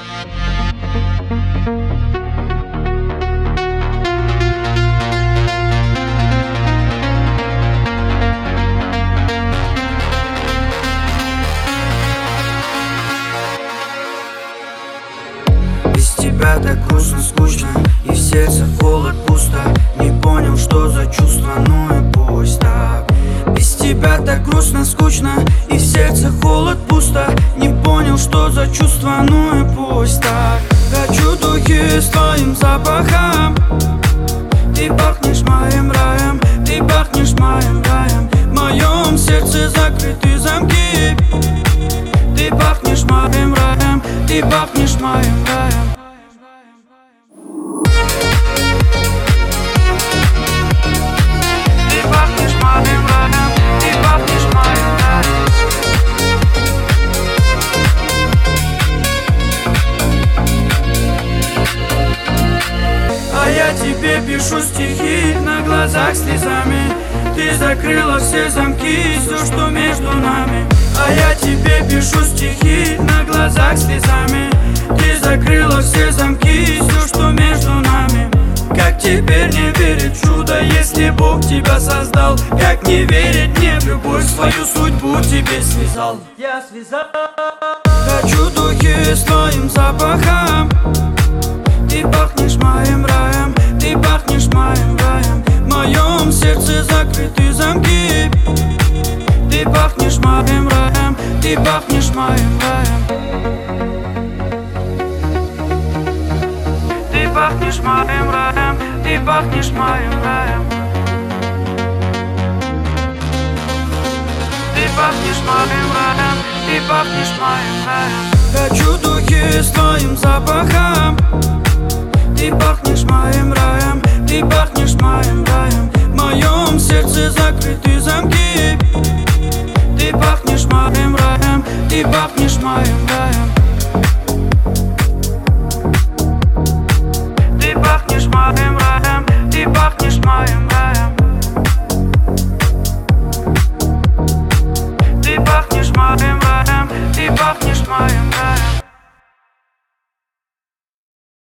Без тебя так грустно, скучно, и в сердце холод, пусто. Не понял, что за чувство, ну и пусть так. Без тебя так грустно, скучно, и в сердце холод, пусто. Не понял, что за чувство, ну и пусть так. Хочу духи с твоим запахом. Ты пахнешь моим раем, ты пахнешь моим раем. В моем сердце закрыты замки. Ты пахнешь моим раем, ты пахнешь моим раем. Ты пахнешь моим раем, ты пахнешь моим раем. А я тебе пишу стихи на глазах слезами. Ты закрыла все замки, все, что между нами. А я тебе пишу стихи на глазах слезами. Ты закрыла все замки, все, что между нами. Как теперь не верить в чудо, если Бог тебя создал? Как не верить мне в любовь, свою судьбу тебе связал? Я связал. Хочу духи с твоим запахом. Ты пахнешь моим раем, ты пахнешь моим раем. В моем сердце закрыты замки. Ты пахнешь моим раем, ты пахнешь моим раем. Ты пахнешь моим раем, ты пахнешь моим раем. Ты пахнешь моим раем, ты пахнешь моим раем. Хочу духи с твоим запахом. Ты пахнешь моим раем, ты пахнешь моим раем. В моем сердце закрыты замки. Ты пахнешь моим раем, ты пахнешь моим раем.